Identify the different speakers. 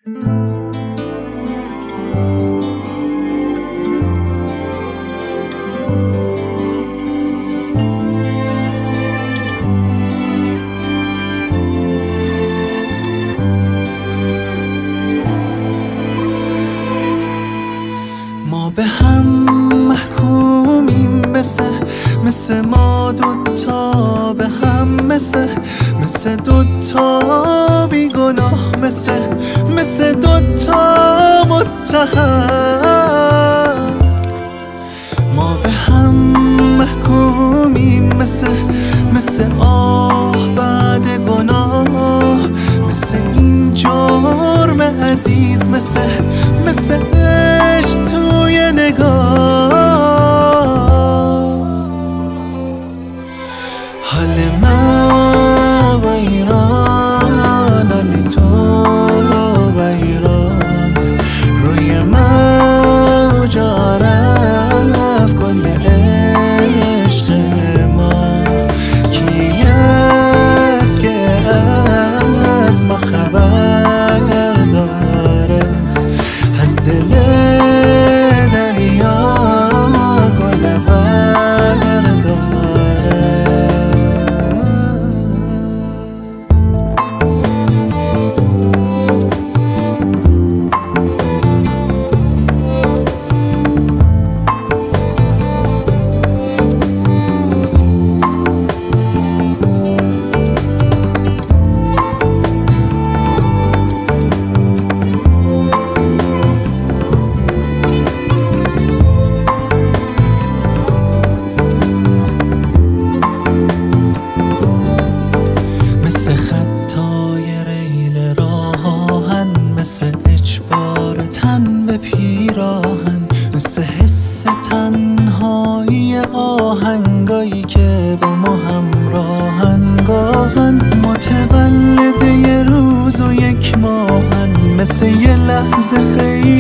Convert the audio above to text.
Speaker 1: ما به هم محکومیم مثل ما دوتا به هم مثل دوتا بیگناه مثل دوتا متهم. ما به هم محکومیم مثل آه بعد گناه، مثل این جرم عزیز، مثل عشق توی نگاه. حال من و ایران، حال تو و ایران، روی موج رفت کل عشق ما. کی است که از ما خبر داره، از دل دریا گل برداره. مثل خطای ریل راهن، مثل اجبار تن به پیراهن، مثل حس تنهایی آهنگایی که با ما همراهن. گاهن متولد یه روز و یک ماهن، مثل یه لحظه خیلی